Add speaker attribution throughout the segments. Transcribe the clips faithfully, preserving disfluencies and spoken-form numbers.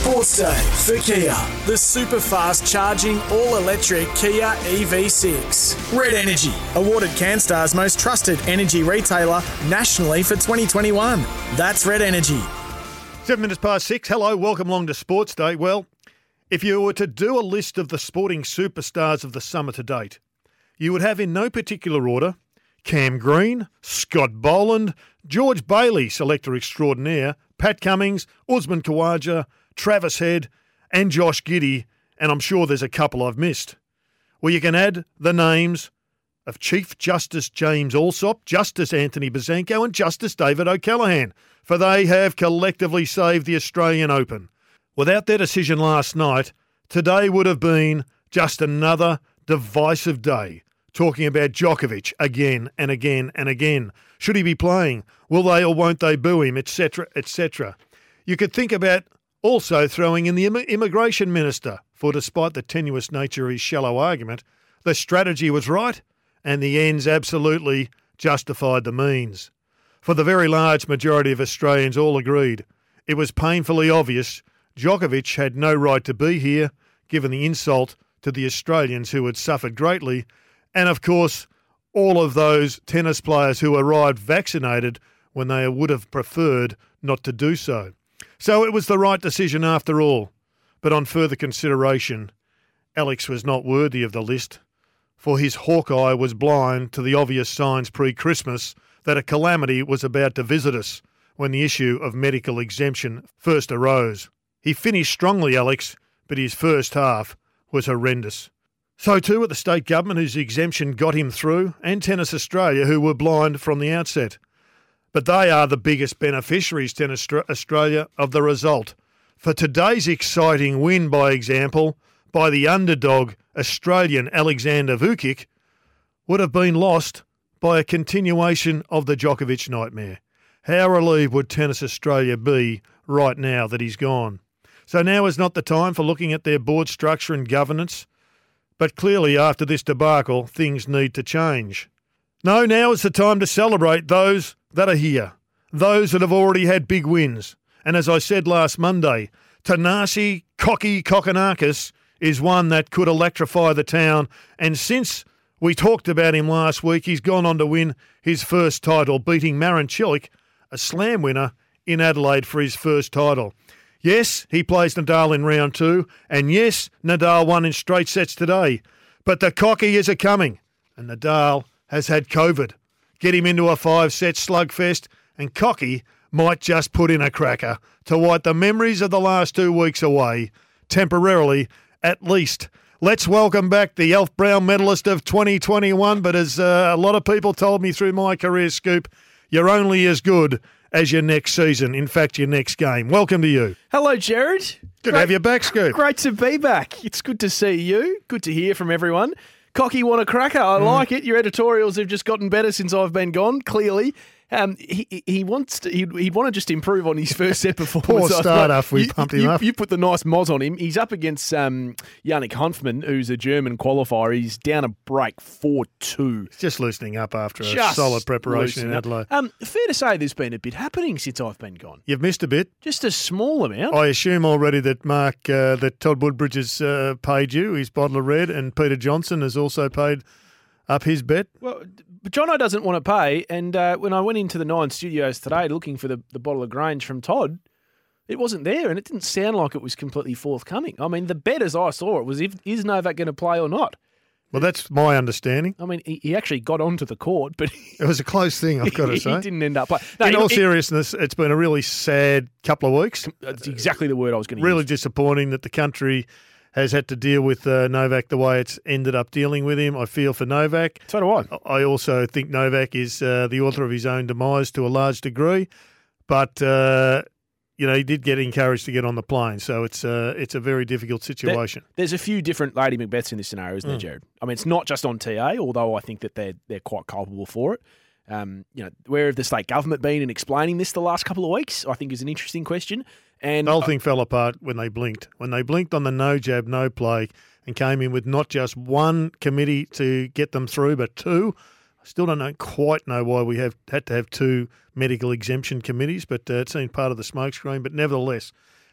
Speaker 1: Sports Day for Kia. The super fast charging all-electric Kia E V six. Red Energy, awarded CanStar's most trusted energy retailer nationally for twenty twenty-one. That's Red Energy.
Speaker 2: Seven minutes past six. Hello, welcome along to Sports Day. Well, if you were to do a list of the sporting superstars of the summer to date, you would have in no particular order Cam Green, Scott Boland, George Bailey, selector extraordinaire, Pat Cummings, Usman Khawaja, Travis Head and Josh Giddey, and I'm sure there's a couple I've missed. Well, you can add the names of Chief Justice James Allsop, Justice Anthony Buzanko and Justice David O'Callaghan, for they have collectively saved the Australian Open. Without their decision last night, today would have been just another divisive day, talking about Djokovic again and again and again. Should he be playing? Will they or won't they boo him, et cetera, et cetera. You could think about also throwing in the Im- immigration minister, for despite the tenuous nature of his shallow argument, the strategy was right and the ends absolutely justified the means. For the very large majority of Australians all agreed it was painfully obvious Djokovic had no right to be here, given the insult to the Australians who had suffered greatly, and of course all of those tennis players who arrived vaccinated when they would have preferred not to do so. So it was the right decision after all. But on further consideration, Alex was not worthy of the list, for his hawk eye was blind to the obvious signs pre-Christmas that a calamity was about to visit us when the issue of medical exemption first arose. He finished strongly, Alex, but his first half was horrendous. So too at the state government, whose exemption got him through, and Tennis Australia, who were blind from the outset. But they are the biggest beneficiaries, Tennis Australia, of the result. For today's exciting win, by example, by the underdog Australian Alexander Vukic, would have been lost by a continuation of the Djokovic nightmare. How relieved would Tennis Australia be right now that he's gone? So now is not the time for looking at their board structure and governance, but clearly after this debacle, things need to change. No, now is the time to celebrate those that are here, those that have already had big wins. And as I said last Monday, Thanasi Cocky Kokkinakis is one that could electrify the town. And since we talked about him last week, he's gone on to win his first title, beating Marin Cilic, a slam winner, in Adelaide for his first title. Yes, he plays Nadal in round two, and yes, Nadal won in straight sets today. But the Cocky is a-coming, and Nadal has had COVID. Get him into a five-set slugfest, and Cocky might just put in a cracker to wipe the memories of the last two weeks away, temporarily at least. Let's welcome back the Alf Brown medalist of twenty twenty-one, but as uh, a lot of people told me through my career, Scoop, you're only as good as your next season, in fact, your next game. Welcome to you.
Speaker 3: Hello, Jared.
Speaker 2: Good Great, to have you back, Scoop.
Speaker 3: Great to be back. It's good to see you. Good to hear from everyone. Cocky, want a cracker? I mm. like it. Your editorials have just gotten better since I've been gone, clearly. Um, he he wants to, he'd, he'd want to just improve on his first set performance.
Speaker 2: Poor start after we you, pumped him
Speaker 3: you,
Speaker 2: up.
Speaker 3: You put the nice moz on him. He's up against um, Yannick Hanfmann, who's a German qualifier. He's down a break four two.
Speaker 2: Just loosening up after
Speaker 3: just
Speaker 2: a solid preparation in Adelaide.
Speaker 3: Um, fair to say there's been a bit happening since I've been gone.
Speaker 2: You've missed a bit.
Speaker 3: Just a small amount.
Speaker 2: I assume already that Mark, uh, that Todd Woodbridge has uh, paid you his bottle of red, and Peter Johnson has also paid up his bet.
Speaker 3: Well, but Jono doesn't want to pay, and uh, when I went into the Nine Studios today looking for the, the bottle of Grange from Todd, it wasn't there, and it didn't sound like it was completely forthcoming. I mean, the bet as I saw it was, if, is Novak going to play or not?
Speaker 2: Well, that's my understanding.
Speaker 3: I mean, he, he actually got onto the court, but...
Speaker 2: It was a close thing, I've got to
Speaker 3: he,
Speaker 2: say.
Speaker 3: He didn't end up playing. No,
Speaker 2: In
Speaker 3: it,
Speaker 2: all
Speaker 3: it,
Speaker 2: seriousness, it's been a really sad couple of weeks.
Speaker 3: That's exactly the word I was going to
Speaker 2: really
Speaker 3: use.
Speaker 2: Really disappointing that the country has had to deal with uh, Novak the way it's ended up dealing with him. I feel for Novak.
Speaker 3: So do I.
Speaker 2: I also think Novak is uh, the author of his own demise to a large degree. But, uh, you know, he did get encouraged to get on the plane. So it's, uh, it's a very difficult situation.
Speaker 3: There, there's a few different Lady Macbeths in this scenario, isn't there,
Speaker 2: mm.
Speaker 3: Jared? I mean, it's not just on T A, although I think that they're, they're quite culpable for it. Um, you know, where have the state government been in explaining this the last couple of weeks? I think is an interesting question. And
Speaker 2: the whole thing fell apart when they blinked. When they blinked on the no jab, no play and came in with not just one committee to get them through, but two. I still don't know, quite know why we have had to have two medical exemption committees, but uh, it seemed part of the smokescreen. But nevertheless,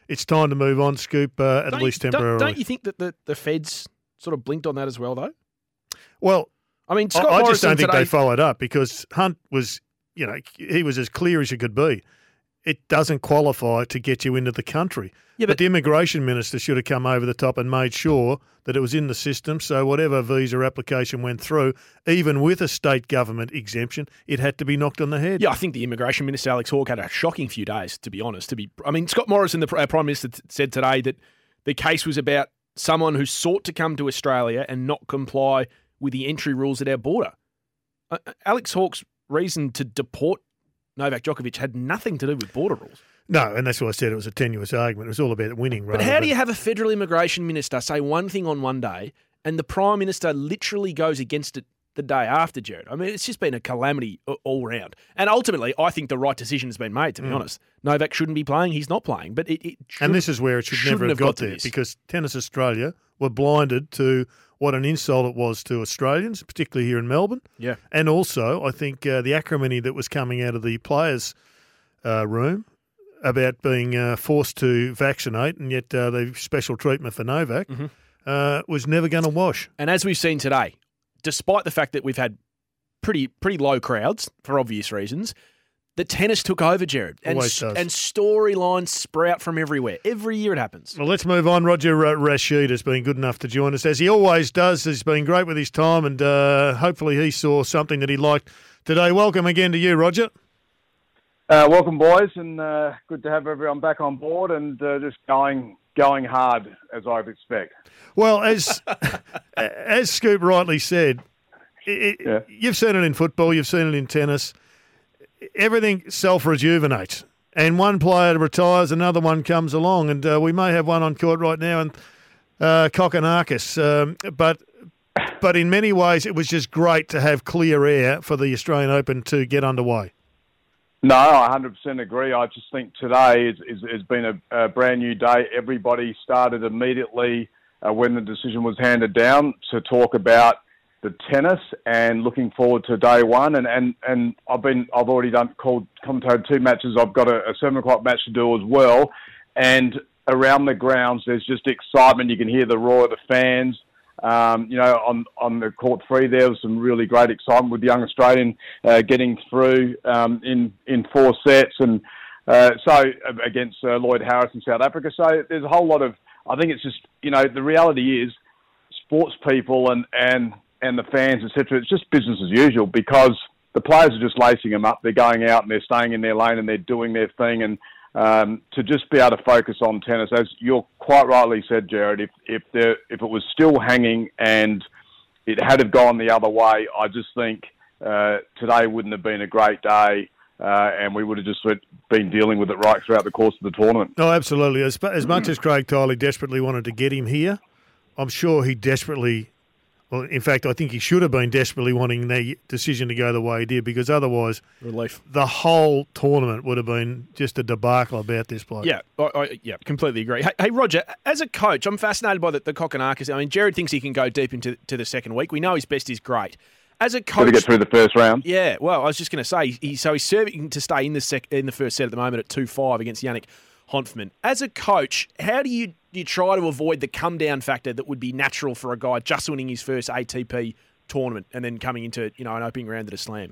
Speaker 2: it's time to move on, Scoop, uh, at
Speaker 3: don't
Speaker 2: least
Speaker 3: you,
Speaker 2: temporarily.
Speaker 3: Don't, don't you think that the, the Feds sort of blinked on that as well, though?
Speaker 2: Well,
Speaker 3: I mean, Scott
Speaker 2: I, I just
Speaker 3: Morrison
Speaker 2: don't think
Speaker 3: today,
Speaker 2: they followed up because Hunt was, you know, he was as clear as you could be. It doesn't qualify to get you into the country.
Speaker 3: Yeah,
Speaker 2: but,
Speaker 3: but
Speaker 2: the immigration minister should have come over the top and made sure that it was in the system. So whatever visa application went through, even with a state government exemption, it had to be knocked on the head.
Speaker 3: Yeah, I think the immigration minister, Alex Hawke, had a shocking few days, to be honest. To be, I mean, Scott Morrison, the uh, Prime Minister, t- said today that the case was about someone who sought to come to Australia and not comply with the entry rules at our border. Uh, Alex Hawke's reason to deport Novak Djokovic had nothing to do with border rules.
Speaker 2: No, and that's why I said it was a tenuous argument. It was all about winning.
Speaker 3: But how do you have a federal immigration minister say one thing on one day and the Prime Minister literally goes against it the day after, Jared? I mean, it's just been a calamity all round. And ultimately, I think the right decision has been made, to be mm. honest. Novak shouldn't be playing. He's not playing. But it, it
Speaker 2: And this is where it should never have, have got, got there this. because Tennis Australia were blinded to what an insult it was to Australians, particularly here in Melbourne.
Speaker 3: Yeah.
Speaker 2: And also, I think uh, the acrimony that was coming out of the players' uh, room about being uh, forced to vaccinate and yet uh, the special treatment for Novak mm-hmm. uh, was never going to wash.
Speaker 3: And as we've seen today, despite the fact that we've had pretty pretty low crowds for obvious reasons, the tennis took over, Jared. And,
Speaker 2: Always does.
Speaker 3: And storylines sprout from everywhere. Every year it happens.
Speaker 2: Well, let's move on. Roger uh, Rashid has been good enough to join us, as he always does. He's been great with his time, and uh, hopefully he saw something that he liked today. Welcome again to you, Roger.
Speaker 4: Uh, welcome, boys, and uh, good to have everyone back on board and uh, just going going hard, as I'd expect.
Speaker 2: Well, as as Scoop rightly said, it, yeah. you've seen it in football, you've seen it in tennis. Everything self-rejuvenates, and one player retires, another one comes along, and uh, we may have one on court right now, and uh, Kokkinakis. Um, but but in many ways, it was just great to have clear air for the Australian Open to get underway.
Speaker 4: No, I one hundred percent agree. I just think today has been a, a brand new day. Everybody started immediately uh, when the decision was handed down to talk about the tennis and looking forward to day one. And, and, and I've been I've already done called commentated two matches. I've got a, a seven o'clock match to do as well. And around the grounds, there's just excitement. You can hear the roar of the fans. Um, you know, on, on the court three, there was some really great excitement with the young Australian uh, getting through um, in in four sets, and uh, so against uh, Lloyd Harris in South Africa. So there's a whole lot of. I think it's just, you know, the reality is, sports people and and and the fans, et cetera. It's just business as usual because the players are just lacing them up. They're going out and they're staying in their lane and they're doing their thing. And Um, to just be able to focus on tennis, as you're quite rightly said, Jared, if if there if it was still hanging and it had have gone the other way, I just think uh, today wouldn't have been a great day, uh, and we would have just been dealing with it right throughout the course of the tournament.
Speaker 2: Oh, absolutely. As as much as Craig Tiley desperately wanted to get him here, I'm sure he desperately. Well, in fact, I think he should have been desperately wanting the decision to go the way he did, because otherwise
Speaker 3: relief.
Speaker 2: The whole tournament would have been just a debacle about this bloke.
Speaker 3: Yeah, I, I, yeah, completely agree. Hey, hey, Roger, as a coach, I'm fascinated by the, the Kokkinakis. I mean, Jared thinks he can go deep into to the second week. We know his best is great. As a coach,
Speaker 4: got to get through the first round.
Speaker 3: Yeah, well, I was just going to say, he, so he's serving to stay in the sec, in the first set at the moment at two five against Yannick Honfman. As a coach, how do you you try to avoid the come-down factor that would be natural for a guy just winning his first A T P tournament and then coming into, you know, an opening round at a slam?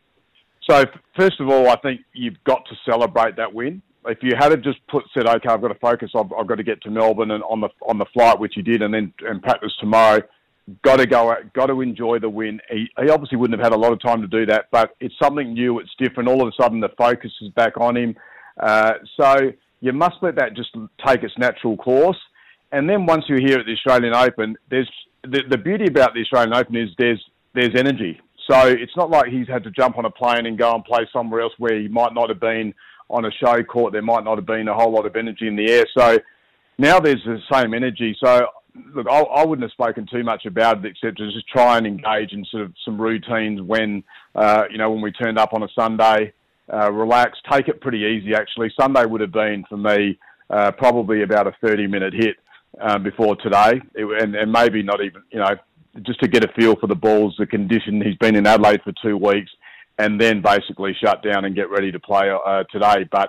Speaker 4: So, first of all, I think you've got to celebrate that win. If you had just put said, okay, I've got to focus, I've, I've got to get to Melbourne and on the on the flight, which he did, and then and practice tomorrow. Got to go out, got to enjoy the win. He, he obviously wouldn't have had a lot of time to do that, but it's something new, it's different. All of a sudden, the focus is back on him. Uh, so you must let that just take its natural course. And then once you're here at the Australian Open, there's the, the beauty about the Australian Open is there's there's energy. So it's not like he's had to jump on a plane and go and play somewhere else where he might not have been on a show court. There might not have been a whole lot of energy in the air. So now there's the same energy. So look, I, I wouldn't have spoken too much about it except to just try and engage in sort of some routines when, uh, you know, when we turned up on a Sunday, uh, relax, take it pretty easy actually. Sunday would have been, for me, uh, probably about a thirty-minute hit uh, before today. It, and, and maybe not even, you know, just to get a feel for the balls, the condition. He's been in Adelaide for two weeks and then basically shut down and get ready to play uh, today. But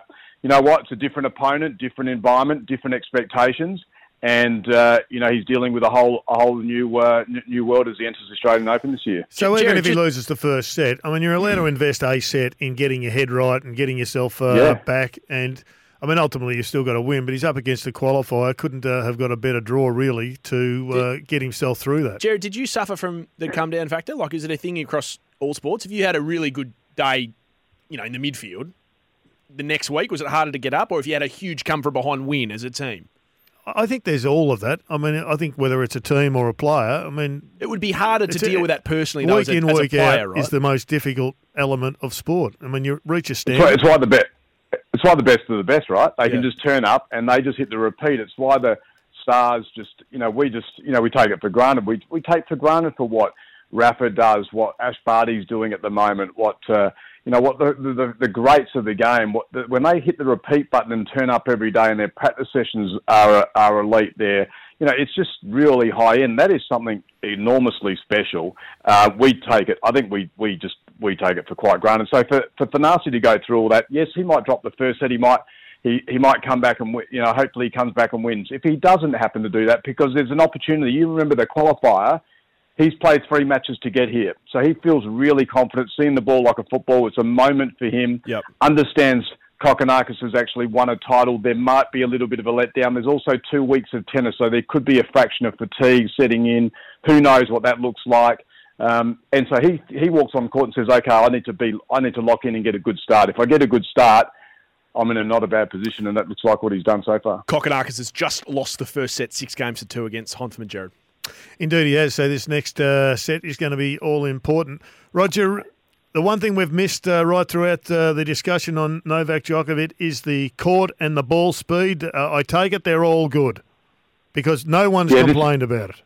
Speaker 4: you know what? It's a different opponent, different environment, different expectations. And, uh, you know, he's dealing with a whole a whole new uh, new world as he enters the Australian Open this year.
Speaker 2: So
Speaker 3: Jared,
Speaker 2: even if he
Speaker 3: just-
Speaker 2: loses the first set, I mean, you're allowed to invest a set in getting your head right and getting yourself uh,
Speaker 4: Yeah.
Speaker 2: back. And, I mean, ultimately you've still got to win, but he's up against the qualifier. Couldn't uh, have got a better draw, really, to uh, get himself through that.
Speaker 3: Jared, did you suffer from the come-down factor? Like, is it a thing across all sports? If you had a really good day, you know, in the midfield, the next week, was it harder to get up? Or if you had a huge come-from-behind win as a team?
Speaker 2: I think there's all of that. I mean, I think whether it's a team or a player, I mean...
Speaker 3: It would be harder to
Speaker 2: It's
Speaker 3: deal
Speaker 2: a-
Speaker 3: with that personally, though,
Speaker 2: Week
Speaker 3: as a,
Speaker 2: in,
Speaker 3: as a
Speaker 2: week
Speaker 3: player,
Speaker 2: out
Speaker 3: right?
Speaker 2: is the most difficult element of sport. I mean, you reach a
Speaker 4: It's
Speaker 2: standard.
Speaker 4: why, it's why the best. It's why the best of the best, right? They can
Speaker 3: Yeah.
Speaker 4: just turn up and they just hit the repeat. It's why the stars just, you know, we just, you know, we take it for granted. We we take for granted for what Rafa does, what Ash Barty's doing at the moment, what uh, you know, what the, the the greats of the game. What the, when they hit the repeat button and turn up every day, and their practice sessions are are elite. There, you know, it's just really high end. That is something enormously special. Uh, we take it. I think we we just we take it for quite granted. So for for Thanasi to go through all that, yes, he might drop the first set. He might. He, he might come back and, you know, hopefully he comes back and wins. If he doesn't happen to do that, because there's an opportunity, you remember the qualifier, he's played three matches to get here. So he feels really confident, seeing the ball like a football. It's a moment for him.
Speaker 3: Yep.
Speaker 4: Understands Kokkinakis has actually won a title. There might be a little bit of a letdown. There's also two weeks of tennis, so there could be a fraction of fatigue setting in. Who knows what that looks like? Um, and so he he walks on court and says, "Okay, I need to be, I need to lock in and get a good start. If I get a good start, I'm in a not a bad position," and that looks like what he's done so far.
Speaker 3: Kokkinakis has just lost the first set, six games to two against Hontham, Jared.
Speaker 2: Indeed he has. So this next uh, set is going to be all important. Roger, the one thing we've missed uh, right throughout uh, the discussion on Novak Djokovic is the court and the ball speed. Uh, I take it they're all good because no one's
Speaker 4: Yeah, this-
Speaker 2: complained about it.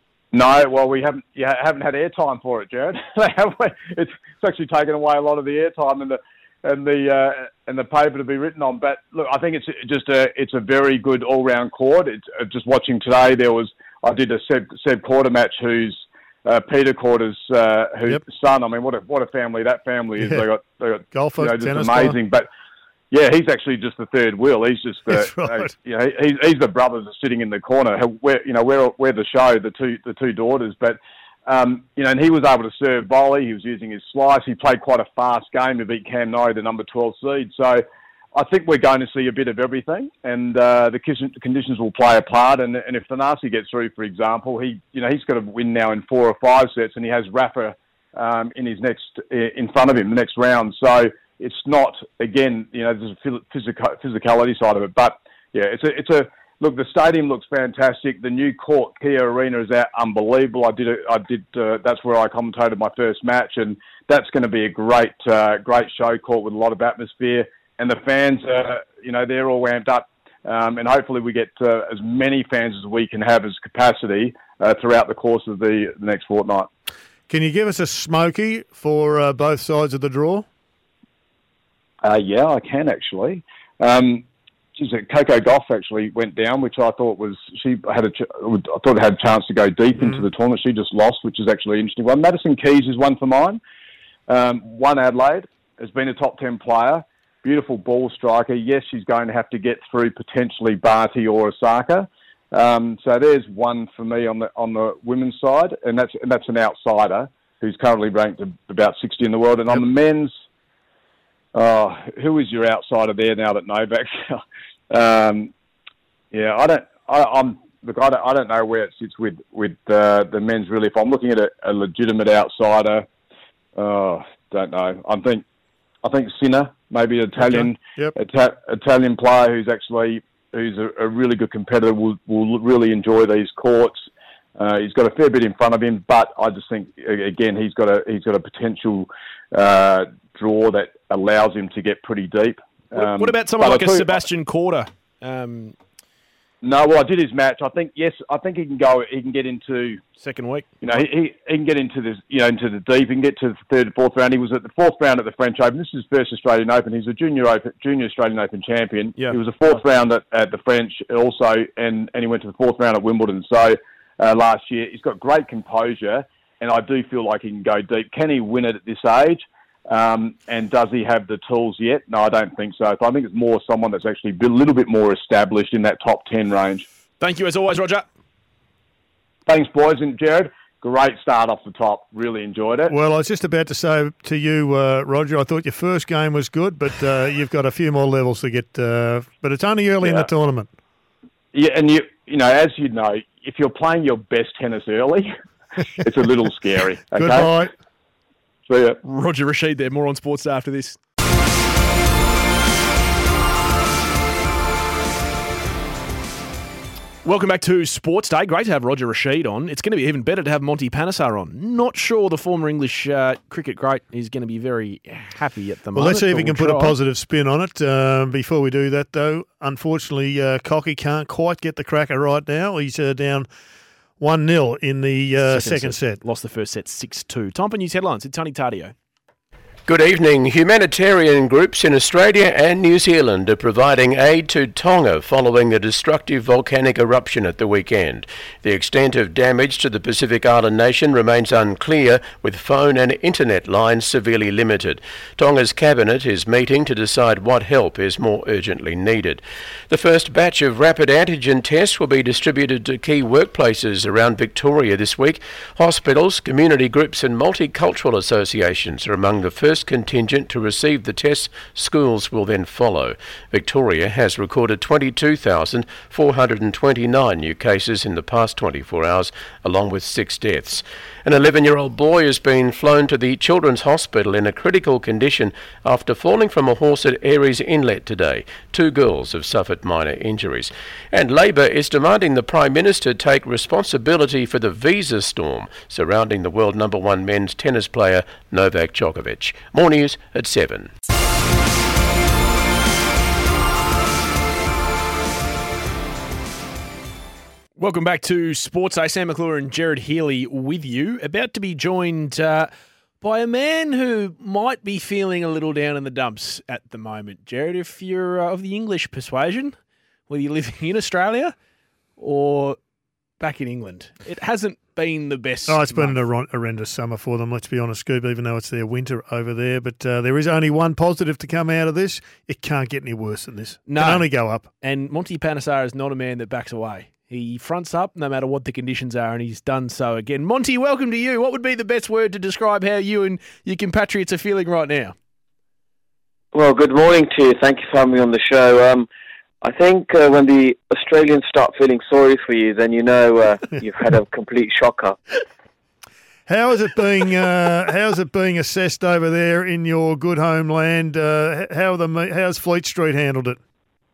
Speaker 4: No, well, we haven't yeah, haven't had airtime for it, Jared. it's, it's actually taken away a lot of the airtime and the and the uh, and the paper to be written on. But look, I think it's just a it's a very good all round court. It's uh, just watching today. There was I did a Seb, Seb Quarter match, who's uh, Peter Quarter's uh, whose
Speaker 2: Yep.
Speaker 4: son. I mean, what a what a family that family is.
Speaker 2: Yeah.
Speaker 4: They got they got
Speaker 2: Golfer,
Speaker 4: you know, just
Speaker 2: tennis
Speaker 4: amazing. But yeah, he's actually just the third wheel. He's just the
Speaker 2: That's right.
Speaker 4: you know he's he's the brothers that are sitting in the corner. We're you know we're we're the show, the two the two daughters, but. Um, you know, and he was able to serve volley. He was using his slice. He played quite a fast game to beat Cam Nye, the number twelve seed. So I think we're going to see a bit of everything, and uh, the conditions will play a part. And, and if Thanasi gets through, for example, he, you know, he's got to win now in four or five sets, and he has Rafa um, in his next in front of him the next round. So it's not again, you know, there's a physical, physicality side of it, but yeah, it's a it's a. Look, the stadium looks fantastic. The new court, Kia Arena, is out unbelievable. I did, a, I did. Uh, that's where I commentated my first match, and that's going to be a great, uh, great show court with a lot of atmosphere. And the fans, uh, you know, they're all ramped up, um, and hopefully we get uh, as many fans as we can have as capacity uh, throughout the course of the, the next fortnight.
Speaker 2: Can you give us a smoky for uh, both sides of the draw?
Speaker 4: Uh, yeah, I can actually. Um, Geez, Coco Gauff actually went down, which I thought was she had a ch- I thought had a chance to go deep mm. into the tournament. She just lost, which is actually an interesting one. Madison Keys is one for mine. Um, one Adelaide has been a top ten player, beautiful ball striker. Yes, she's going to have to get through potentially Barty or Osaka. Um, so there's one for me on the on the women's side, and that's and that's an outsider who's currently ranked about sixty in the world. And yep. on the men's. Oh, who is your outsider there now that Novak's? um, yeah, I don't. I, I'm look. I don't. I don't know where it sits with with uh, the men's really. If I'm looking at a, a legitimate outsider, oh, don't know. I think. I think Sinner, maybe an Italian,
Speaker 2: okay. yep.
Speaker 4: Ita- Italian player who's actually who's a, a really good competitor. Will will really enjoy these courts. Uh, he's got a fair bit in front of him, but I just think again he's got a he's got a potential uh, draw that allows him to get pretty deep.
Speaker 3: Um, what about someone like a Sebastian Korda? Um,
Speaker 4: no, well, I did his match. I think yes, I think he can go. He can get into
Speaker 3: second week.
Speaker 4: You know, he, he he can get into this. You know, into the deep. He can get to the third, fourth round. He was at the fourth round at the French Open. This is his first Australian Open. He's a junior Open, junior Australian Open champion.
Speaker 3: Yeah.
Speaker 4: He was a fourth round at, at the French also, and and he went to the fourth round at Wimbledon. So uh, last year, he's got great composure, and I do feel like he can go deep. Can he win it at this age? Um, and does he have the tools yet? No, I don't think so. So I think it's more someone that's actually a little bit more established in that top ten range.
Speaker 3: Thank you as always, Roger.
Speaker 4: Thanks, boys. And Jared, great start off the top. Really enjoyed it.
Speaker 2: Well, I was just about to say to you, uh, Roger, I thought your first game was good, but uh, you've got a few more levels to get. Uh, but it's only early yeah. in the tournament.
Speaker 4: Yeah, and you, you know, as you know, if you're playing your best tennis early, it's a little scary. Okay?
Speaker 2: Goodbye.
Speaker 4: See ya.
Speaker 3: Roger Rasheed there. More on Sports Day after this. Welcome back to Sports Day. Great to have Roger Rasheed on. It's going to be even better to have Monty Panesar on. Not sure the former English uh, cricket great is going to be very happy at the
Speaker 2: well,
Speaker 3: moment.
Speaker 2: Well, let's see if we
Speaker 3: we'll
Speaker 2: can
Speaker 3: try.
Speaker 2: put a positive spin on it. Uh, before we do that, though, unfortunately, uh, Cocky can't quite get the cracker right now. He's uh, down one nil in the uh, second, second set. set.
Speaker 3: Lost the first set six two. Time for news headlines. It's Tony Tardio.
Speaker 5: Good evening. Humanitarian groups in Australia and New Zealand are providing aid to Tonga following the destructive volcanic eruption at the weekend. The extent of damage to the Pacific island nation remains unclear, with phone and internet lines severely limited. Tonga's cabinet is meeting to decide what help is more urgently needed. The first batch of rapid antigen tests will be distributed to key workplaces around Victoria this week. Hospitals, community groups and multicultural associations are among the first contingent to receive the tests. Schools will then follow. Victoria has recorded twenty-two thousand four hundred twenty-nine new cases in the past twenty-four hours, along with six deaths. An eleven-year-old boy has been flown to the Children's Hospital in a critical condition after falling from a horse at Aries Inlet today. Two girls have suffered minor injuries. And Labor is demanding the Prime Minister take responsibility for the visa storm surrounding the world number one men's tennis player Novak Djokovic. More news at seven.
Speaker 3: Welcome back to Sports Day. Sam McClure and Jared Healy with you. About to be joined uh, by a man who might be feeling a little down in the dumps at the moment. Jared, if you're uh, of the English persuasion, whether you're living in Australia or back in England, it hasn't been the best.
Speaker 2: Oh, it's been
Speaker 3: month.
Speaker 2: an horrendous summer for them, let's be honest, Scoop, even though it's their winter over there. But uh, there is only one positive to come out of this. It can't get any worse than this.
Speaker 3: No.
Speaker 2: It can only go up.
Speaker 3: And Monty Panesar is not a man that backs away. He fronts up no matter what the conditions are, and he's done so again. Monty, welcome to you. What would be the best word to describe how you and your compatriots are feeling right now?
Speaker 6: Well, good morning to you. Thank you for having me on the show. Um, I think uh, when the Australians start feeling sorry for you, then you know uh, you've had a complete shocker.
Speaker 2: How is it being? Uh, how's it being assessed over there in your good homeland? Uh, how the how's Fleet Street handled it?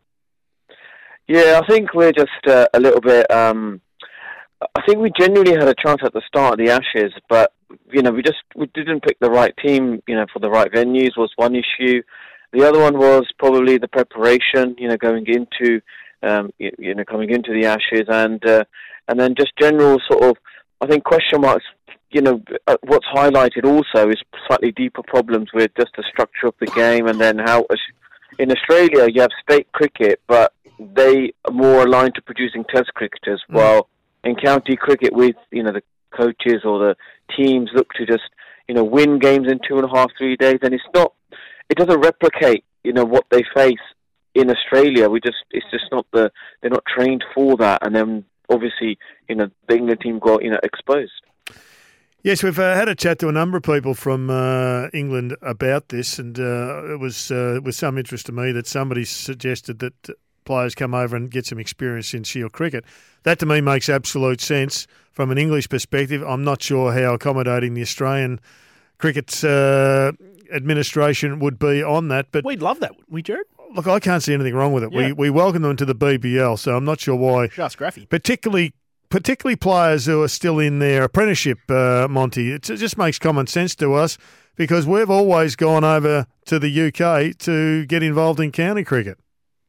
Speaker 6: Yeah, I think we're just uh, a little bit. Um, I think we genuinely had a chance at the start of the Ashes, but you know, we just we didn't pick the right team. You know, for the right venues was one issue. The other one was probably the preparation. You know, going into um, you, you know coming into the Ashes, and uh, and then just general sort of I think question marks. You know, uh, what's highlighted also is slightly deeper problems with just the structure of the game, and then how in Australia you have state cricket, but they are more aligned to producing test cricketers, mm. while in county cricket, with you know the coaches or the teams look to just you know win games in two and a half, three days, and it's not, it doesn't replicate you know what they face in Australia. We just, it's just not the, they're not trained for that, and then obviously you know the England team got you know exposed.
Speaker 2: Yes, we've uh, had a chat to a number of people from uh, England about this, and uh, it was uh, with some interest to me that somebody suggested that players come over and get some experience in Shield cricket. That to me makes absolute sense from an English perspective. I'm not sure how accommodating the Australian cricket uh, administration would be on that, but
Speaker 3: we'd love that, wouldn't we, Jared?
Speaker 2: Look, I can't see anything wrong with it.
Speaker 3: Yeah.
Speaker 2: We we welcome them to the B B L, so I'm not sure why.
Speaker 3: Just Scraffy.
Speaker 2: Particularly, particularly players who are still in their apprenticeship, uh, Monty. It just makes common sense to us because we've always gone over to the U K to get involved in county cricket.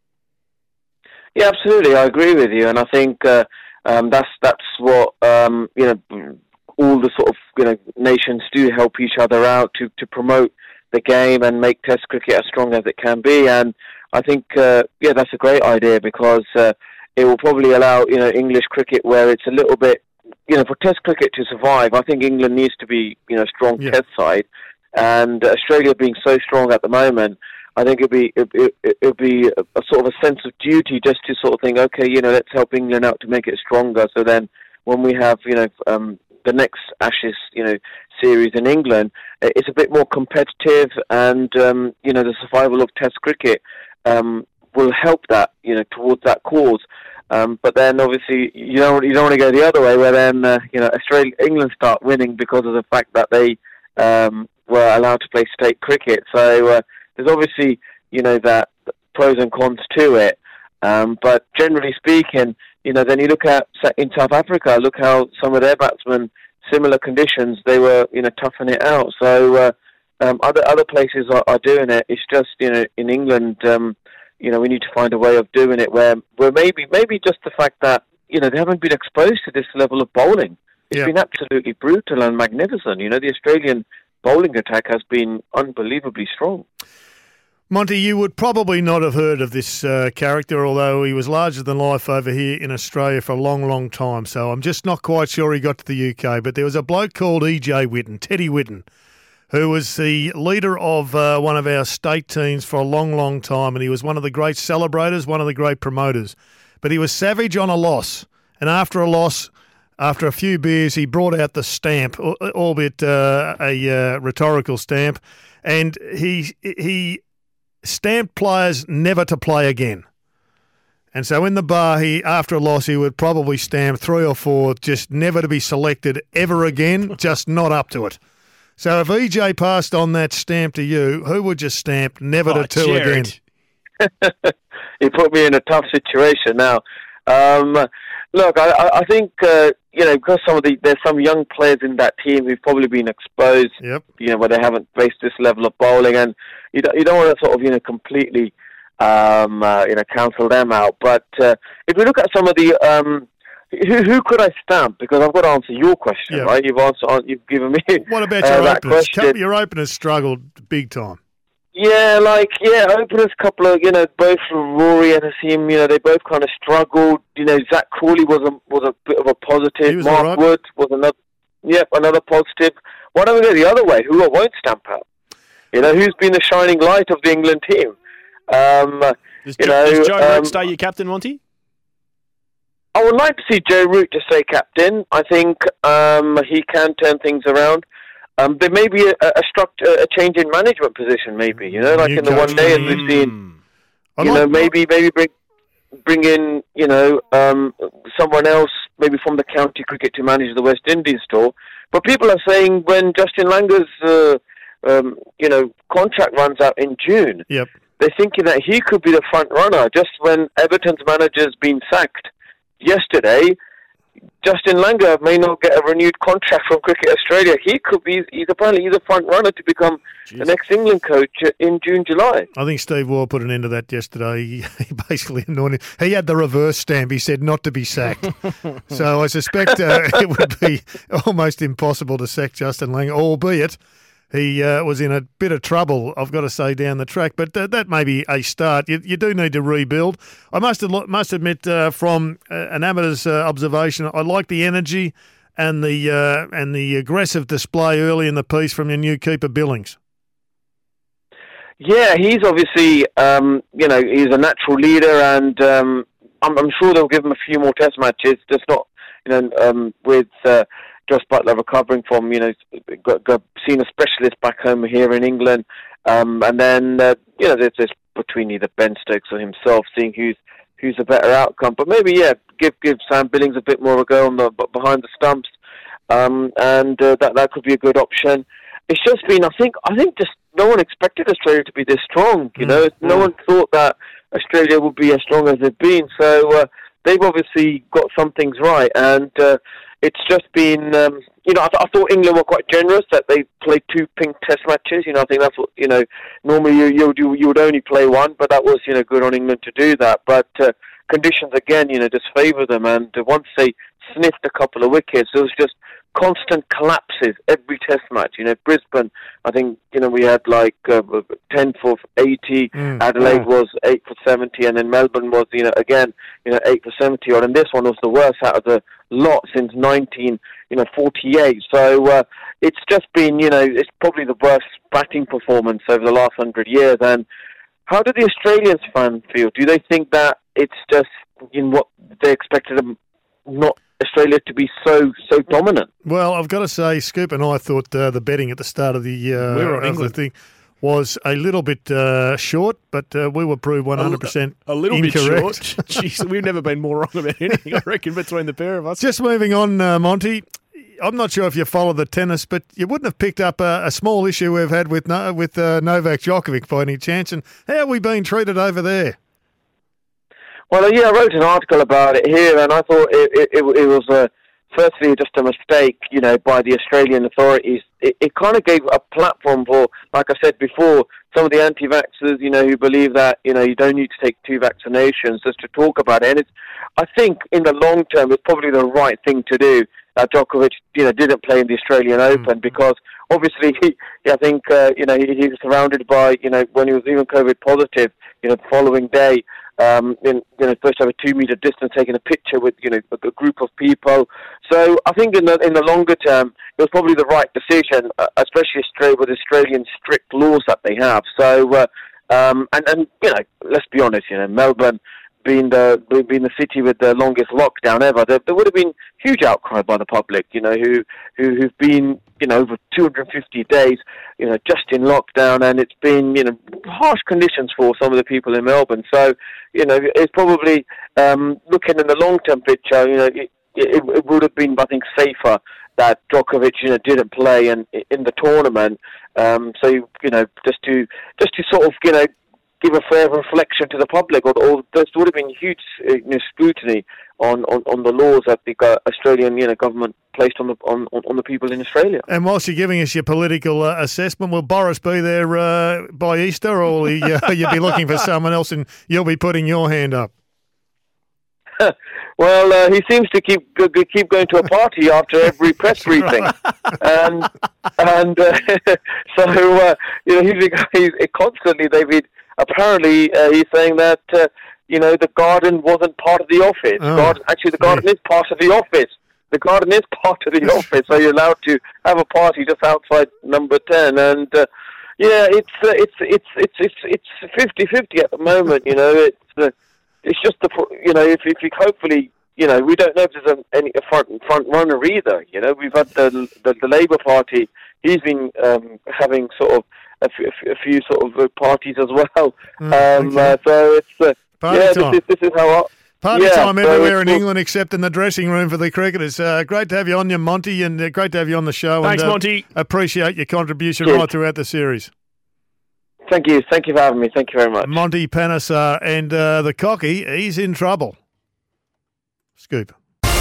Speaker 6: Yeah, absolutely. I agree with you, and I think uh, um, that's that's what um, you know. All the sort of you know nations do help each other out to, to promote the game and make Test cricket as strong as it can be. And I think uh, yeah, that's a great idea because uh, it will probably allow you know English cricket where it's a little bit you know for Test cricket to survive. I think England needs to be you know a strong
Speaker 2: yeah.
Speaker 6: Test side. And Australia being so strong at the moment, I think it'd be it, it, it'd be a, a sort of a sense of duty just to sort of think, okay, you know, let's help England out to make it stronger. So then, when we have, you know, um, the next Ashes, you know, series in England, it's a bit more competitive, and um, you know, the survival of Test cricket um, will help that, you know, towards that cause. Um, but then, obviously, you don't you don't want to go the other way, where then uh, you know, Australia, England start winning because of the fact that they um, were allowed to play state cricket. So uh, there's obviously, you know, that pros and cons to it. Um, but generally speaking, you know, then you look at in South Africa, look how some of their batsmen, similar conditions, they were, you know, toughing it out. So uh, um, other other places are, are doing it. It's just, you know, in England, um, you know, we need to find a way of doing it where, where maybe maybe just the fact that, you know, they haven't been exposed to this level of bowling. It's
Speaker 2: yeah.
Speaker 6: been absolutely brutal and magnificent. You know, the Australian bowling attack has been unbelievably strong.
Speaker 2: Monty, you would probably not have heard of this uh, character, although he was larger than life over here in Australia for a long, long time. So I'm just not quite sure he got to the U K. But there was a bloke called E J Whitten, Teddy Whitten, who was the leader of uh, one of our state teams for a long, long time. And he was one of the great celebrators, one of the great promoters. But he was savage on a loss. And after a loss, after a few beers, he brought out the stamp, albeit uh, a uh, rhetorical stamp. And he he... stamped players never to play again. And so in the bar, he after a loss, he would probably stamp three or four, just never to be selected ever again, just not up to it. So if E J passed on that stamp to you, who would you stamp never
Speaker 3: Oh,
Speaker 2: to two
Speaker 3: Jared.
Speaker 2: again?
Speaker 6: You put me in a tough situation now. Um, look, I, I think, uh, you know, because some of the, there's some young players in that team who've probably been exposed,
Speaker 2: Yep.
Speaker 6: you know, where they haven't faced this level of bowling, and you don't, you don't want to sort of, you know, completely, um, uh, you know, cancel them out. But uh, if we look at some of the, um, who, who could I stamp? Because I've got to answer your question,
Speaker 2: Yep.
Speaker 6: right? You've answered, you've given me
Speaker 2: What about
Speaker 6: uh,
Speaker 2: your
Speaker 6: that
Speaker 2: openers?
Speaker 6: question.
Speaker 2: Your openers struggled big time.
Speaker 6: Yeah, like, yeah, openers, couple of, you know, both Rory and Haseem, you know, they both kind of struggled. You know, Zach Crawley was a, was a bit of a positive.
Speaker 2: He was
Speaker 6: Mark
Speaker 2: all right.
Speaker 6: Wood was another, yep, another positive. Why don't we go the other way? Who I won't stamp out? You know, who's been the shining light of the England team? Um,
Speaker 3: Does,
Speaker 6: you
Speaker 3: jo-
Speaker 6: know,
Speaker 3: does Joe
Speaker 6: um,
Speaker 3: Root stay your captain, Monty?
Speaker 6: I would like to see Joe Root to stay captain. I think um, he can turn things around. Um, there may be a, a, struct- a change in management position, maybe, you know, like
Speaker 2: New
Speaker 6: in the
Speaker 2: coach.
Speaker 6: one day as we've seen.
Speaker 3: Mm.
Speaker 2: I
Speaker 6: You
Speaker 2: like-
Speaker 6: know, maybe maybe bring bring in, you know, um, someone else, maybe from the county cricket to manage the West Indies tour. But people are saying when Justin Langer's, uh, um, you know, contract runs out in June,
Speaker 2: Yep.
Speaker 6: they're thinking that he could be the front runner. Just when Everton's manager's been sacked yesterday, Justin Langer may not get a renewed contract from Cricket Australia. He could be, he's apparently he's a front runner to become
Speaker 3: Jeez.
Speaker 6: the next England coach in June, July.
Speaker 2: I think Steve Waugh put an end to that yesterday. He, he basically anointed. He had the reverse stamp. He said not to be sacked. So I suspect uh, it would be almost impossible to sack Justin Langer, albeit he uh, was in a bit of trouble, I've got to say, down the track. But th- that may be a start. You, you do need to rebuild. I must ad- must admit, uh, from uh, an amateur's uh, observation, I like the energy and the uh, and the aggressive display early in the piece from your new keeper Billings.
Speaker 6: Yeah, he's obviously, um, you know, he's a natural leader, and um, I'm, I'm sure they'll give him a few more Test matches. Just not, you know, um, with uh, Josh Butler recovering from, you know, got, got seeing a specialist back home here in England, um, and then uh, you know, there's this between either Ben Stokes or himself, seeing who's who's a better outcome. But maybe, yeah, give give Sam Billings a bit more of a go on the behind the stumps, um, and uh, that that could be a good option. It's just been, I think, I think just no one expected Australia to be this strong. You know,
Speaker 2: Mm-hmm.
Speaker 6: no one thought that Australia would be as strong as they've been. So uh, they've obviously got some things right, and uh, it's just been, um, you know, I, th- I thought England were quite generous that they played two pink Test matches. You know, I think that's what, you know, normally you you you, you would only play one, but that was, you know, good on England to do that. But uh, conditions again, you know, just favour them, and uh, once they sniffed a couple of wickets, it was just constant collapses every Test match. You know, Brisbane, I think, you know, we had like uh, ten for eighty,
Speaker 2: Mm.
Speaker 6: Adelaide was eight for seventy, and then Melbourne was, you know, again, you know, eight for seventy odd, and this one was the worst out of the lot since nineteen, you know, forty-eight. So, uh, it's just been, you know, it's probably the worst batting performance over the last hundred years. And how do the Australians fans feel? Do they think that it's just in what they expected them, not Australia to be so so dominant?
Speaker 2: Well, I've got to say, Scoop and I thought uh, the betting at the start of the uh,
Speaker 3: We were on
Speaker 2: of the
Speaker 3: England.
Speaker 2: thing was a little bit uh, short, but uh, we were proved one hundred percent
Speaker 3: A little
Speaker 2: incorrect.
Speaker 3: bit short. Jeez, we've never been more wrong about anything, I reckon, between the pair of us.
Speaker 2: Just moving on, uh, Monty. I'm not sure if you follow the tennis, but you wouldn't have picked up a, a small issue we've had with no, with uh, Novak Djokovic by any chance. And how are we being treated over there?
Speaker 6: Well, yeah, I wrote an article about it here, and I thought it, it, it, it was uh, firstly just a mistake, you know, by the Australian authorities. It, it kind of gave a platform for, like I said before, some of the anti-vaxxers, you know, who believe that, you know, you don't need to take two vaccinations just to talk about it. And it's, I think in the long term, it's probably the right thing to do. That Djokovic, you know, didn't play in the Australian Open because obviously, he, I think, uh, you know, he, he was surrounded by, you know, when he was even COVID positive, you know, the following day, um, in, you know, supposed to have a two-meter distance, taking a picture with, you know, a, a group of people. So I think in the in the longer term, it was probably the right decision, uh, especially Australia, with Australian strict laws that they have. So, uh, um, and and you know, let's be honest, you know, Melbourne being the being the city with the longest lockdown ever, there, there would have been huge outcry by the public, you know, who, who who've been, you know, over two hundred fifty days, you know, just in lockdown, and it's been, you know, harsh conditions for some of the people in Melbourne. So, you know, it's probably um, looking in the long-term picture, you know, it, it, it would have been, I think, safer that Djokovic, you know, didn't play in in the tournament. Um, so, you know, just to just to sort of, you know, give a fair reflection to the public, or, or there would have been huge uh, you know, scrutiny on, on, on the laws that the uh, Australian you know government placed on the on, on the people in Australia.
Speaker 2: And whilst you're giving us your political uh, assessment, will Boris be there uh, by Easter, or will he, uh, you'll be looking for someone else and you'll be putting your hand up?
Speaker 6: Well, uh, he seems to keep keep going to a party after every press briefing, and and uh, so uh, you know he's, he's constantly they've been. Apparently, uh, he's saying that, uh, you know, the garden wasn't part of the office.
Speaker 2: Oh,
Speaker 6: garden, actually, the garden yeah. is part of the office. The garden is part of the office, so you're allowed to have a party just outside number ten. And, uh, yeah, it's, uh, it's, it's, it's, it's, it's fifty-fifty at the moment, you know. It's, uh, it's just, the, you know, if, if you hopefully, you know, we don't know if there's a, any a front, front runner either. You know, we've had the, the, the Labour Party. He's been um, having sort of, A, f- a few sort of uh, parties as well.
Speaker 2: Mm,
Speaker 6: um,
Speaker 2: okay.
Speaker 6: uh, so it's uh,
Speaker 2: Party
Speaker 6: yeah,
Speaker 2: time.
Speaker 6: This, is, this is how. I,
Speaker 2: Party
Speaker 6: yeah,
Speaker 2: time
Speaker 6: so
Speaker 2: everywhere in
Speaker 6: it's-
Speaker 2: England except in the dressing room for the cricketers. Uh, great to have you on, you Monty, and uh, great to have you on the show.
Speaker 3: Thanks,
Speaker 2: and, uh,
Speaker 3: Monty.
Speaker 2: Appreciate your contribution
Speaker 6: Cheers.
Speaker 2: right throughout the series.
Speaker 6: Thank you, thank you for having me. Thank you very much.
Speaker 2: Monty Panesar and uh, the cocky, he's in trouble. Scoop.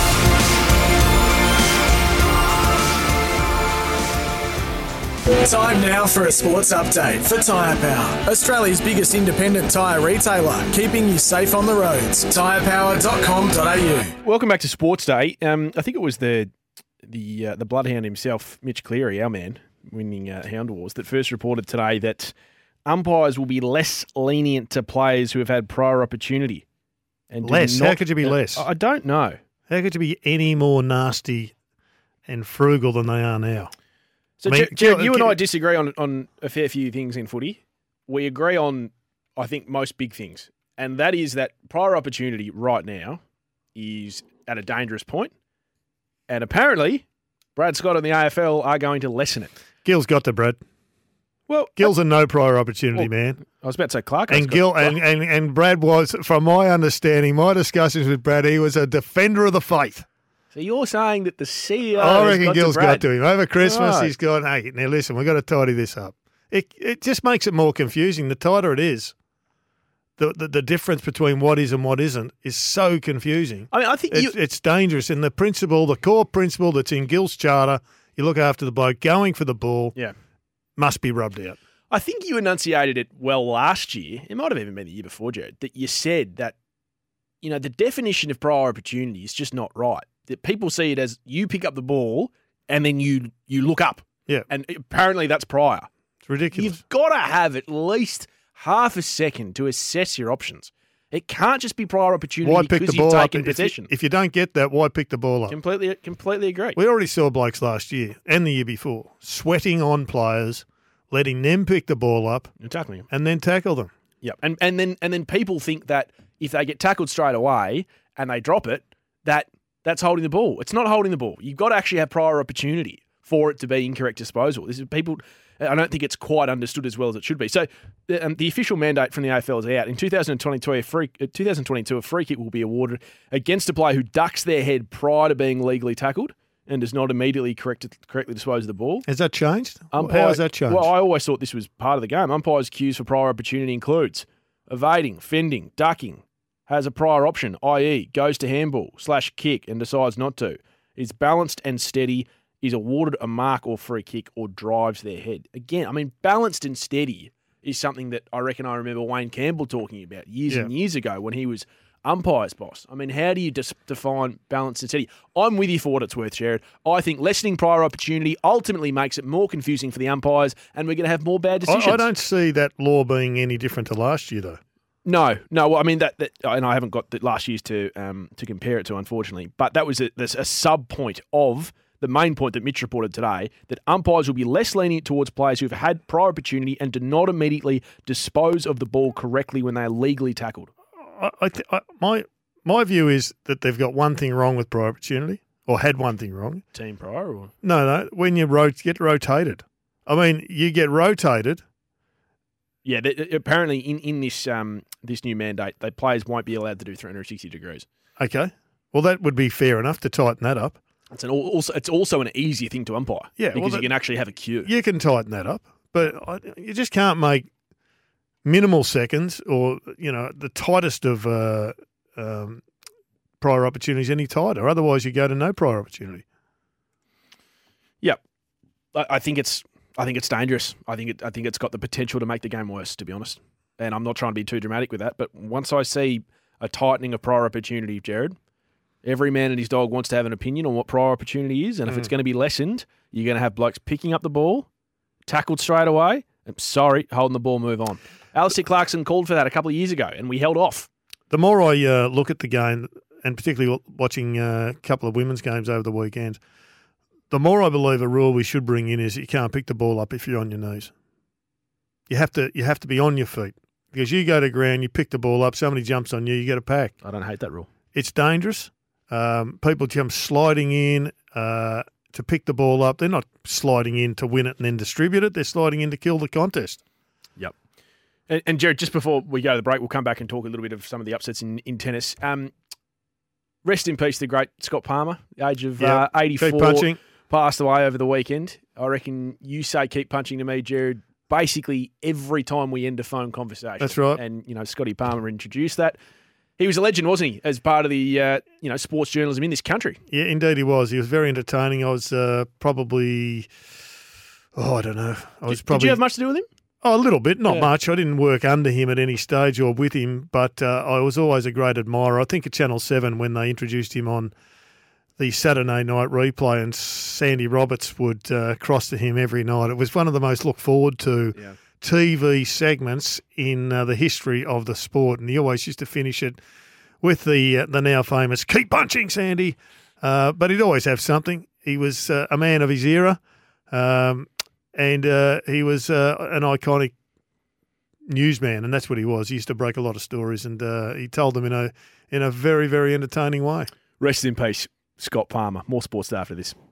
Speaker 1: Time now for a sports update for Tyre Power, Australia's biggest independent tyre retailer, keeping you safe on the roads. tyre power dot com dot a u.
Speaker 3: Welcome back to Sports Day. Um, I think it was the the uh, the bloodhound himself, Mitch Cleary, our man, winning uh, Hound Wars, that first reported today that umpires will be less lenient to players who have had prior opportunity. And do
Speaker 2: Less?
Speaker 3: not-
Speaker 2: How could you be
Speaker 3: uh,
Speaker 2: less?
Speaker 3: I don't know.
Speaker 2: How could you be any more nasty and frugal than they are now?
Speaker 3: So,
Speaker 2: I mean,
Speaker 3: Ger- Gerard,
Speaker 2: Gil-
Speaker 3: you and
Speaker 2: Gil-
Speaker 3: I disagree on on a fair few things in footy. We agree on, I think, most big things, and that is that prior opportunity right now is at a dangerous point, and apparently, Brad Scott and the A F L are going to lessen it.
Speaker 2: Gil's got to, Brad.
Speaker 3: Well,
Speaker 2: Gil's a no prior opportunity,
Speaker 3: well,
Speaker 2: man.
Speaker 3: I was about to say Clark.
Speaker 2: And Gil and, and, and Brad was, from my understanding, my discussions with Brad, he was a defender of the faith.
Speaker 3: So you're saying that the C E O
Speaker 2: I
Speaker 3: has
Speaker 2: reckon
Speaker 3: got
Speaker 2: Gil's
Speaker 3: to Brad.
Speaker 2: got to him. Over Christmas,
Speaker 3: Right.
Speaker 2: he's gone, hey, now listen, we've got to tidy this up. It it just makes it more confusing. The tighter it is, the, the, the difference between what is and what isn't is so confusing.
Speaker 3: I mean, I think
Speaker 2: It's,
Speaker 3: you.
Speaker 2: it's dangerous. And the principle, the core principle that's in Gil's charter, you look after the bloke going for the ball,
Speaker 3: Yeah.
Speaker 2: must be rubbed out.
Speaker 3: I think you enunciated it well last year. It might have even been the year before, Jared, that you said that, you know, the definition of prior opportunity is just not right. That people see it as you pick up the ball and then you you look up.
Speaker 2: Yeah.
Speaker 3: And apparently that's prior.
Speaker 2: It's ridiculous.
Speaker 3: You've got to have at least half a second to assess your options. It can't just be prior opportunity
Speaker 2: Why pick
Speaker 3: because
Speaker 2: the ball
Speaker 3: you've
Speaker 2: up?
Speaker 3: taken
Speaker 2: If you,
Speaker 3: possession.
Speaker 2: if you don't get that, why pick the ball up?
Speaker 3: Completely, completely agree.
Speaker 2: We already saw blokes last year and the year before sweating on players, letting them pick the ball up
Speaker 3: You're tackling him.
Speaker 2: and then tackle them.
Speaker 3: Yep. And and then and then people think that if they get tackled straight away and they drop it, that that's holding the ball. It's not holding the ball. You've got to actually have prior opportunity for it to be incorrect disposal. This is people. I don't think it's quite understood as well as it should be. So, the, um, the official mandate from the A F L is out. In two thousand twenty-two, a free, uh, twenty twenty-two, a free kick will be awarded against a player who ducks their head prior to being legally tackled and does not immediately correct, correctly dispose of the ball.
Speaker 2: Has that changed?
Speaker 3: Umpire-
Speaker 2: How has that changed?
Speaker 3: Well, I always thought this was part of the game. Umpires' cues for prior opportunity includes evading, fending, ducking, has a prior option, that is goes to handball slash kick and decides not to, is balanced and steady, is awarded a mark or free kick, or drives their head. Again, I mean, balanced and steady is something that I reckon I remember Wayne Campbell talking about years
Speaker 2: Yeah.
Speaker 3: and years ago when he was umpire's boss. I mean, how do you dis- define balanced and steady? I'm with you for what it's worth, Jared. I think lessening prior opportunity ultimately makes it more confusing for the umpires, and we're going to have more bad decisions.
Speaker 2: I, I don't see that law being any different to last year, though.
Speaker 3: No, no. Well, I mean that, that, and I haven't got the last year's to um, to compare it to, unfortunately. But that was a, there's a sub point of the main point that Mitch reported today, that umpires will be less lenient towards players who've had prior opportunity and do not immediately dispose of the ball correctly when they are legally tackled.
Speaker 2: I, I th- I, my my view is that they've got one thing wrong with prior opportunity, or had one thing wrong.
Speaker 3: Team prior, or
Speaker 2: No, no. When you ro- get rotated, I mean, you get rotated.
Speaker 3: yeah. They, apparently, in in this um this new mandate, they players won't be allowed to do three hundred sixty degrees.
Speaker 2: Okay, well that would be fair enough to tighten that up.
Speaker 3: It's an al- also it's also an easier thing to umpire.
Speaker 2: Yeah,
Speaker 3: because
Speaker 2: well,
Speaker 3: you
Speaker 2: that-
Speaker 3: can actually have a cue.
Speaker 2: You can tighten that up, but I, you just can't make minimal seconds or, you know, the tightest of uh, um, prior opportunities any tighter. Otherwise, you go to no prior opportunity.
Speaker 3: Yep, I, I think it's I think it's dangerous. I think it I think it's got the potential to make the game worse, to be honest. And I'm not trying to be too dramatic with that, but once I see a tightening of prior opportunity, Jared, every man and his dog wants to have an opinion on what prior opportunity is, and if
Speaker 2: Mm.
Speaker 3: it's going to be lessened, you're going to have blokes picking up the ball, tackled straight away. I'm sorry, holding the ball, move on. Alistair Clarkson called for that a couple of years ago, and we held off.
Speaker 2: The more I uh, look at the game, and particularly watching uh, a couple of women's games over the weekend, the more I believe a rule we should bring in is that you can't pick the ball up if you're on your knees. You have to you have to be on your feet, because you go to ground, you pick the ball up, somebody jumps on you, you get a pack.
Speaker 3: I don't hate that rule.
Speaker 2: It's dangerous. Um, people come sliding in uh, to pick the ball up. They're not sliding in to win it and then distribute it. They're sliding in to kill the contest.
Speaker 3: Yep. And, and Jared, just before we go to the break, we'll come back and talk a little bit of some of the upsets in, in tennis. Um, rest in peace, the great Scott Palmer, the age of
Speaker 2: Yeah,
Speaker 3: uh, eighty-four,
Speaker 2: keep punching.
Speaker 3: passed away over the weekend. I reckon you say keep punching to me, Jared, basically every time we end a phone conversation.
Speaker 2: That's right.
Speaker 3: And, you know, Scotty Palmer introduced that. He was a legend, wasn't he, as part of the, uh, you know, sports journalism in this country?
Speaker 2: Yeah, indeed he was. He was very entertaining. I was uh, probably, oh, I don't know. I was
Speaker 3: Did,
Speaker 2: probably
Speaker 3: did you have much to do with him?
Speaker 2: Oh, a little bit, not
Speaker 3: Yeah.
Speaker 2: much. I didn't work under him at any stage or with him, but uh, I was always a great admirer. I think at Channel seven when they introduced him on the Saturday night replay and Sandy Roberts would uh, cross to him every night. It was one of the most look forward to
Speaker 3: Yeah.
Speaker 2: T V segments in uh, the history of the sport, and he always used to finish it with the uh, the now famous "Keep punching, Sandy," uh, but he'd always have something. He was uh, a man of his era, um, and uh, he was uh, an iconic newsman, and that's what he was. He used to break a lot of stories, and uh, he told them in a in a very very entertaining way.
Speaker 3: Rest in peace, Scott Palmer. More sports after this.